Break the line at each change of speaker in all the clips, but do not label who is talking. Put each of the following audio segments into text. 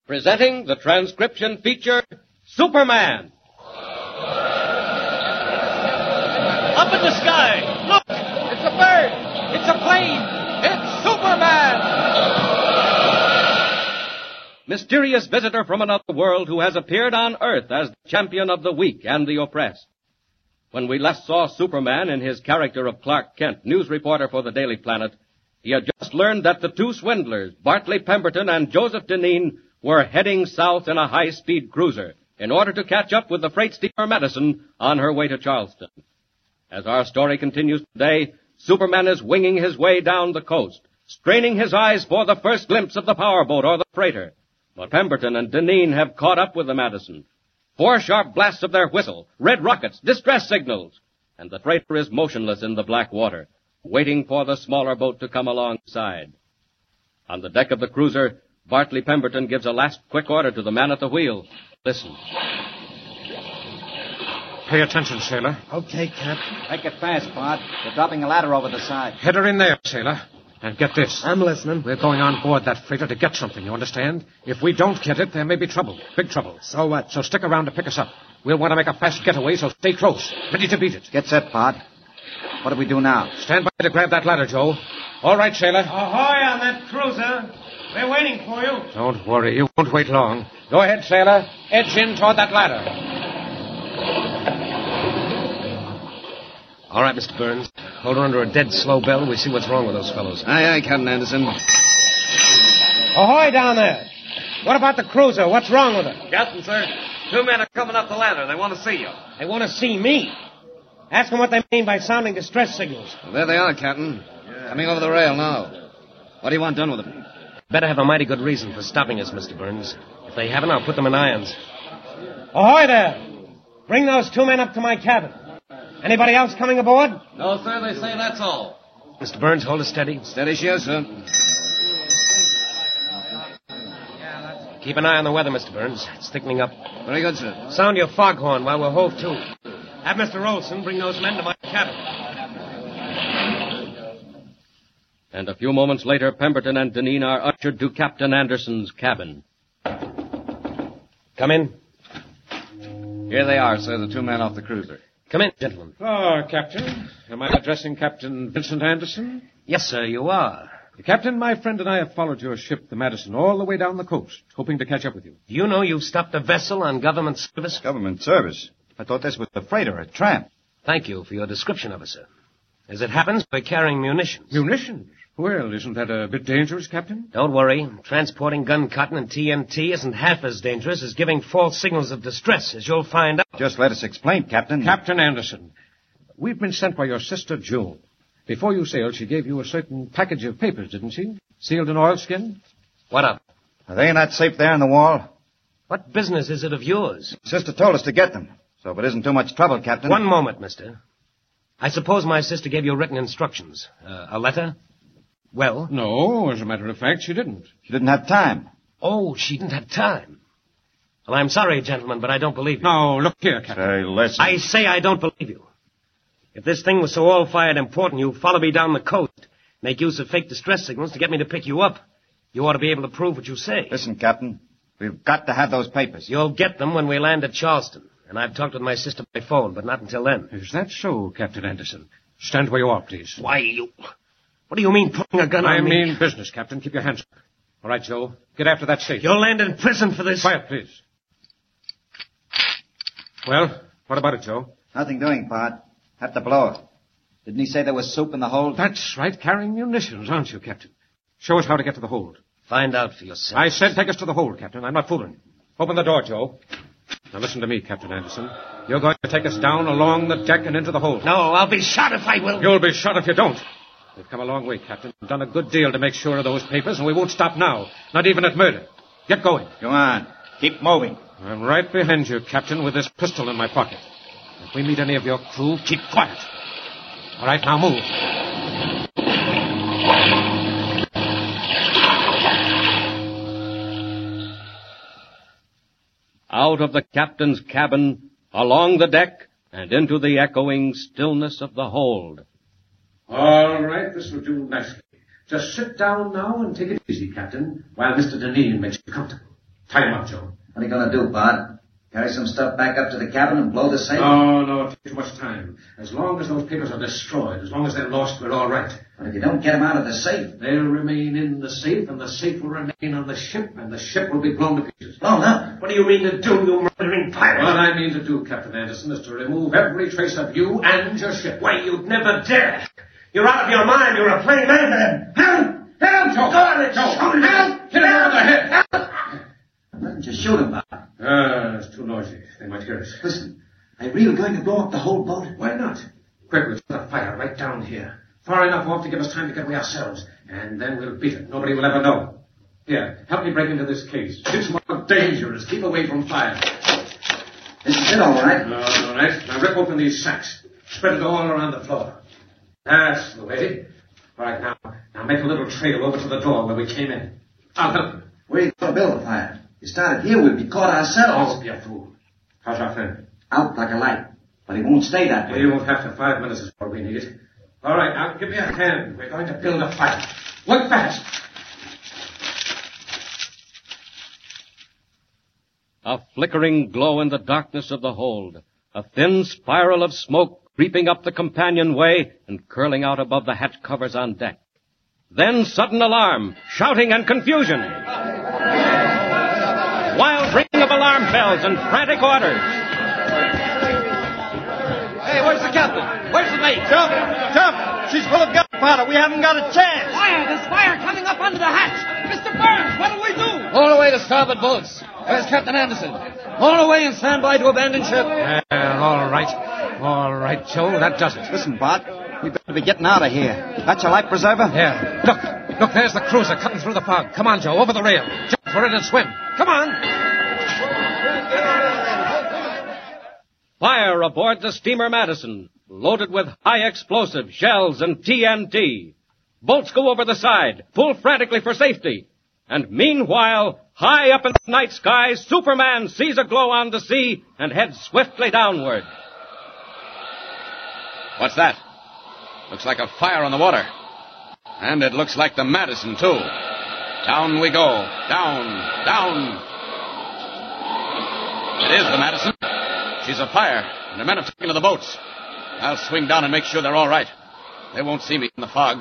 Presenting the transcription feature, Superman. Up in the sky! Look! It's a bird! It's a plane! It's Superman! Mysterious visitor from another world who has appeared on Earth as the champion of the weak and the oppressed. When we last saw Superman in his character of Clark Kent, news reporter for the Daily Planet, he had just learned that the two swindlers, Bartley Pemberton and Joseph Deneen, were heading south in a high-speed cruiser in order to catch up with the freight steamer Madison on her way to Charleston. As our story continues today, Superman is winging his way down the coast, straining his eyes for the first glimpse of the powerboat or the freighter. But Pemberton and Deneen have caught up with the Madison. 4 sharp blasts of their whistle, red rockets, distress signals, and the freighter is motionless in the black water, waiting for the smaller boat to come alongside. On the deck of the cruiser, Bartley Pemberton gives a last quick order to the man at the wheel. Listen.
Pay attention, sailor.
Okay, Captain.
Make it fast, Bart. They're dropping a ladder over the side.
Head her in there, sailor. And get this.
I'm listening.
We're going on board that freighter to get something, you understand? If we don't get it, there may be trouble. Big trouble.
So what?
So stick around to pick us up. We'll want to make a fast getaway, so stay close. Ready to beat it.
Get set, Bart. What do we do now?
Stand by to grab that ladder, Joe. All right, sailor.
Ahoy on that cruiser. We're waiting for you.
Don't worry. You won't wait long. Go ahead, sailor. Edge in toward that ladder.
All right, Mr. Burns. Hold her under a dead slow bell and we see what's wrong with those fellows.
Aye, aye, Captain Anderson.
Ahoy down there. What about the cruiser? What's wrong with it?
Captain, sir, 2 men are coming up the ladder. They want to see you.
They want to see me. Ask them what they mean by sounding distress signals.
Well, there they are, Captain. Coming over the rail now. What do you want done with them?
Better have a mighty good reason for stopping us, Mr. Burns. If they haven't, I'll put them in irons.
Ahoy there. Bring those 2 men up to my cabin. Anybody else coming aboard?
No, sir, they say that's all.
Mr. Burns, hold it steady.
Steady, sure, sir.
Keep an eye on the weather, Mr. Burns. It's thickening up.
Very good, sir.
Sound your foghorn while we're hove to. Have Mr. Olson bring those men to my cabin.
And a few moments later, Pemberton and Deneen are ushered to Captain Anderson's cabin.
Come in.
Here they are, sir, the 2 men off the cruiser.
Come in, gentlemen.
Oh, Captain. Am I addressing Captain Vincent Anderson?
Yes, sir, you are.
Captain, my friend and I have followed your ship, the Madison, all the way down the coast, hoping to catch up with you.
Do you know you've stopped a vessel on government service?
Government service? I thought this was a freighter, a tramp.
Thank you for your description of it, sir. As it happens, we're carrying munitions.
Munitions? Well, isn't that a bit dangerous, Captain?
Don't worry. Transporting gun cotton and TNT isn't half as dangerous as giving false signals of distress, as you'll find out.
Just let us explain, Captain.
Captain Anderson, we've been sent by your sister, June. Before you sailed, she gave you a certain package of papers, didn't she? Sealed in oilskin?
What of?
Are they in that safe there in the wall?
What business is it of yours?
Sister told us to get them. So if it isn't too much trouble, Captain...
One moment, mister. I suppose my sister gave you written instructions. A letter? Well?
No, as a matter of fact, she didn't.
She didn't have time.
Oh, she didn't have time. Well, I'm sorry, gentlemen, but I don't believe you.
Now, look here, Captain.
Say, listen.
I say I don't believe you. If this thing was so all-fired important, you follow me down the coast, make use of fake distress signals to get me to pick you up. You ought to be able to prove what you say.
Listen, Captain. We've got to have those papers.
You'll get them when we land at Charleston. And I've talked with my sister by phone, but not until then.
Is that so, Captain Anderson? Stand where you are, please.
Why, you... What do you mean, putting a gun on me?
I mean business, Captain. Keep your hands up. All right, Joe. Get after that safe.
You'll land in prison for this.
Quiet, please. Well, what about it, Joe?
Nothing doing, Bart. Have to blow it. Didn't he say there was soup in the hold?
That's right. Carrying munitions, aren't you, Captain? Show us how to get to the hold.
Find out for yourself.
I said take us to the hold, Captain. I'm not fooling. Open the door, Joe. Now listen to me, Captain Anderson. You're going to take us down along the deck and into the hold.
No, I'll be shot if I will.
You'll be shot if you don't. We've come a long way, Captain. We've done a good deal to make sure of those papers, and we won't stop now. Not even at murder. Get going.
Go on. Keep moving.
I'm right behind you, Captain, with this pistol in my pocket. If we meet any of your crew, keep quiet. All right, now move.
Out of the captain's cabin, along the deck, and into the echoing stillness of the hold.
All right, this will do nicely. Just sit down now and take it easy, Captain, while Mr. Deneen makes you comfortable. Tie him up, Joe.
What are you going to do, Bart? Carry some stuff back up to the cabin and blow the safe?
No, it takes too much time. As long as those papers are destroyed, as long as they're lost, we're all right.
But if you don't get them out of the safe?
They'll remain in the safe, and the safe will remain on the ship, and the ship will be blown to pieces.
Blown up?
What do you mean to do, you murdering pirate?
What I mean to do, Captain Anderson, is to remove every trace of you and your ship.
Why, you'd never dare. You're out of your mind. You're a plain man. Help! Help!
Joe!
Go on and
Joe!
shoot him. Help!
Hit him over the head!
Help!
Why didn't you shoot him, Bart?
It's too noisy. They might hear us.
Listen, are you really going to blow up the whole boat?
Why not? Quick, we'll set a fire right down here. Far enough off to give us time to get away ourselves. And then we'll beat it. Nobody will ever know. Here, help me break into this case. It's more dangerous. Keep away from fire.
This is it, all right?
All right. Now rip open these sacks. Spread it all around the floor. That's the way. All right, now make a little trail over to the door where we came in. I'll help you.
Where are you going to build the fire? If you started here, we'd be caught ourselves.
Don't be a fool. How's our friend?
Out like a light. But he won't stay that way.
You won't have to. 5 minutes is all we need. All right, now give me a hand. We're going to build a fire. Work fast.
A flickering glow in the darkness of the hold. A thin spiral of smoke creeping up the companionway and curling out above the hatch covers on deck. Then sudden alarm, shouting and confusion. Wild ringing of alarm bells and frantic orders.
Hey, where's the captain? Where's the mate? Jump! Jump! She's full of gunpowder. We haven't got a chance.
Fire! There's fire coming up under the hatch! Mr. Burns, what'll we do?
All away to starboard boats. Where's Captain Anderson? All away and stand by to abandon ship.
All right. All right, Joe, that does it.
Listen, Bart, we better be getting out of here. That's your life preserver?
Yeah. Look, there's the cruiser cutting through the fog. Come on, Joe, over the rail. Jump for it and swim. Come on.
Fire aboard the steamer Madison, loaded with high explosive shells and TNT. Boats go over the side, pull frantically for safety. And meanwhile, high up in the night sky, Superman sees a glow on the sea and heads swiftly downward.
What's that? Looks like a fire on the water. And it looks like the Madison, too. Down we go. Down, down. It is the Madison. She's afire, and the men have taken to the boats. I'll swing down and make sure they're all right. They won't see me in the fog.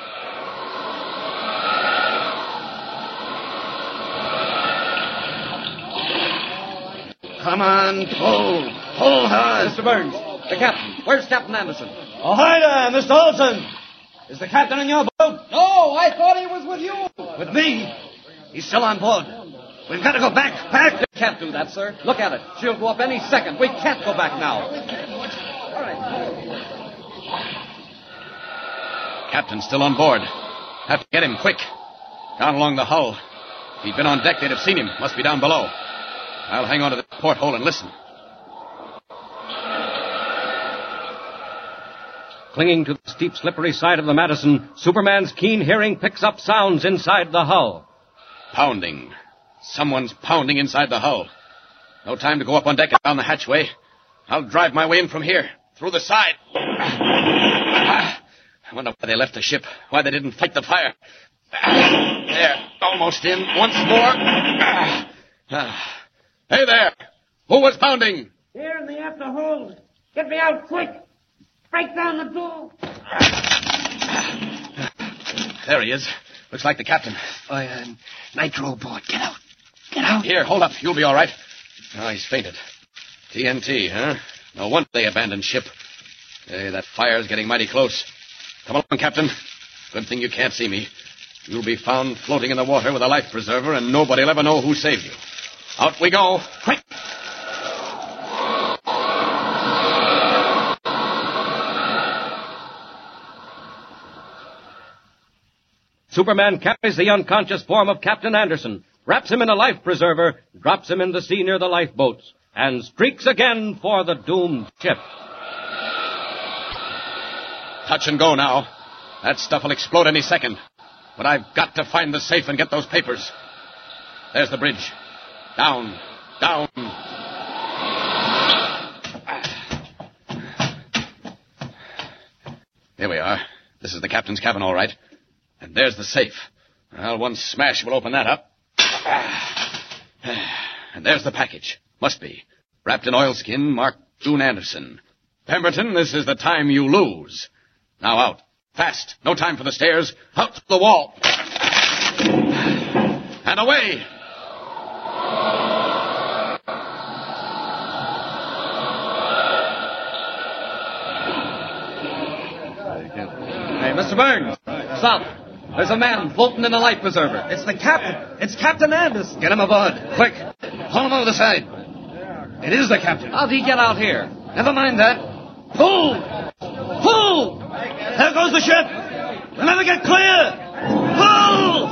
Come on, pull. Pull hard.
Mr. Burns, the captain. Where's Captain Anderson?
Ahoy there, Mr. Olson. Is the captain in your boat?
No, I thought he was with you.
With me? He's still on board. We've got to go back. Back.
We can't do that, sir. Look at it. She'll go up any second. We can't go back now. All right.
Captain's still on board. Have to get him quick. Down along the hull. If he'd been on deck, they'd have seen him. Must be down below. I'll hang on to the porthole and listen.
Clinging to the steep, slippery side of the Madison, Superman's keen hearing picks up sounds inside the hull.
Pounding. Someone's pounding inside the hull. No time to go up on deck and down the hatchway. I'll drive my way in from here, through the side. I wonder why they left the ship, why they didn't fight the fire. There, almost in. Once more. Hey there! Who was pounding?
Here in the after hold. Get me out quick. Break down the door.
There he is. Looks like the captain.
Nitro aboard. Get out. Get out.
Here, hold up. You'll be all right. Oh, he's fainted. TNT, huh? No wonder they abandoned ship. Hey, that fire's getting mighty close. Come along, Captain. Good thing you can't see me. You'll be found floating in the water with a life preserver, and nobody'll ever know who saved you. Out we go. Quick!
Superman carries the unconscious form of Captain Anderson, wraps him in a life preserver, drops him in the sea near the lifeboats, and streaks again for the doomed ship.
Touch and go now. That stuff will explode any second. But I've got to find the safe and get those papers. There's the bridge. Down, down. Here we are. This is the captain's cabin, all right. And there's the safe. Well, one smash will open that up. And there's the package. Must be. Wrapped in oilskin, marked June Anderson. Pemberton, this is the time you lose. Now out. Fast. No time for the stairs. Out to the wall. And away.
Hey, Mr. Burns, stop. There's a man floating in a life preserver.
It's the captain. It's Captain Anderson.
Get him aboard, quick. Haul him over the side. It is the captain. How'd he get out here? Never mind that. Pull! Pull!
There goes the ship. We'll never get clear. Pull!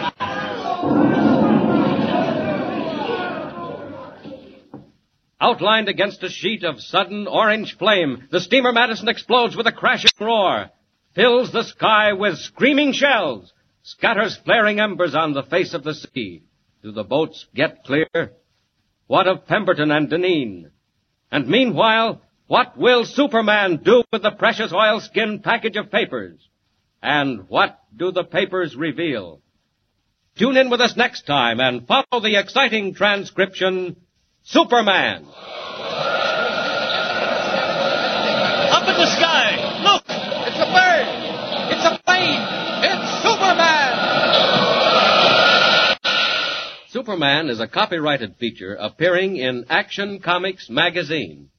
Outlined against a sheet of sudden orange flame, the steamer Madison explodes with a crashing roar, fills the sky with screaming shells, scatters flaring embers on the face of the sea. Do the boats get clear? What of Pemberton and Deneen? And meanwhile, what will Superman do with the precious oilskin package of papers? And what do the papers reveal? Tune in with us next time and follow the exciting transcription, Superman.
Up in the sky! Look! It's a bird! It's a plane! It's Superman!
Superman is a copyrighted feature appearing in Action Comics magazine.